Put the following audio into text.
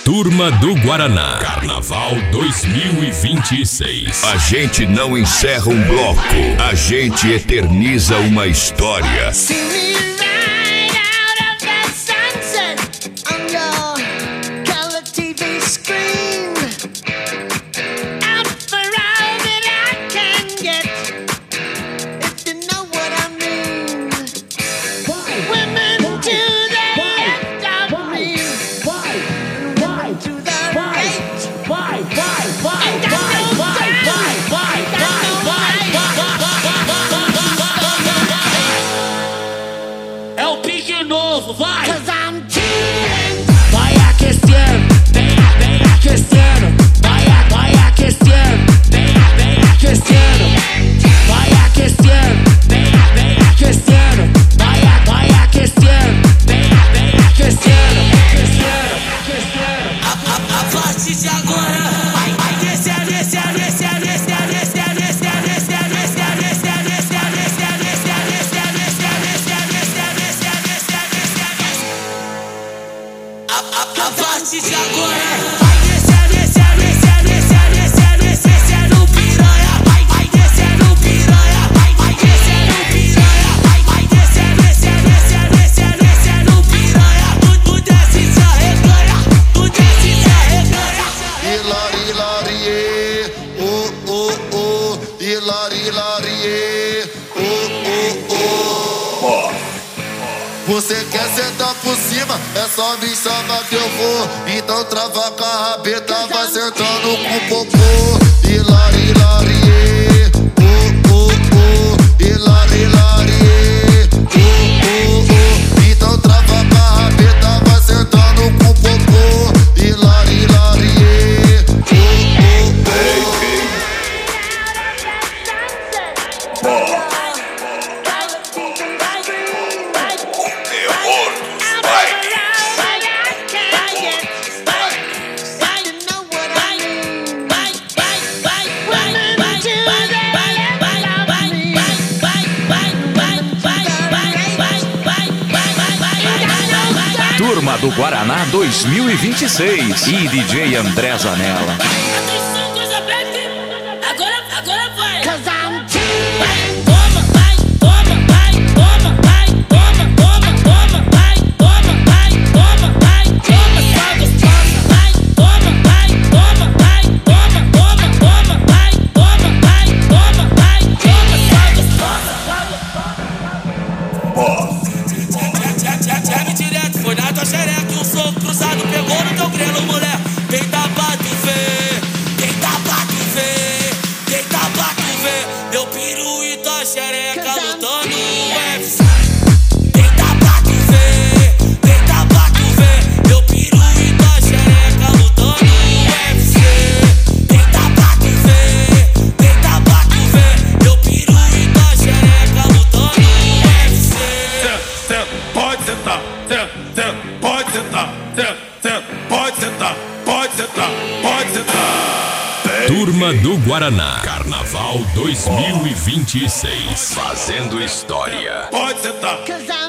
Turma do Guaraná, Carnaval 2026. A gente não encerra um bloco, a gente eterniza uma história. É o pique novo, vai! Vai aquecendo, vem aquecendo. Vai aquecendo, vem aquecendo. Vai aquecendo, vem aquecendo. Vai aquecendo, vem aquecendo. A partir de agora, vai descer. A partir de agora vai descer no piranha, vai descer no piranha, vai descer no piranha, vai descer no piranha. Tu desce e se arreganha, Hilari, Você quer sentar por cima, é só me chamar que eu vou. Então trava com a rabeta, vai sentando com o popô. Hilari, então trava com a rabeta, vai sentando com o popô. Hilari, Turma do Guaraná 2026 e DJ André Zanella. Agora vai! Foi na tua xereca, um soco cruzado pegou no teu grelo, mulher. Deita pra tu ver, meu peru e tua xereca lutando UFC. Deita pra tu ver, meu peru e tua xereca lutando UFC. Deita pra tu ver, meu peru e tua xereca lutando UFC. Pode sentar, pode sentar. Turma do Guaraná, Carnaval 2026. Fazendo história. Pode sentar.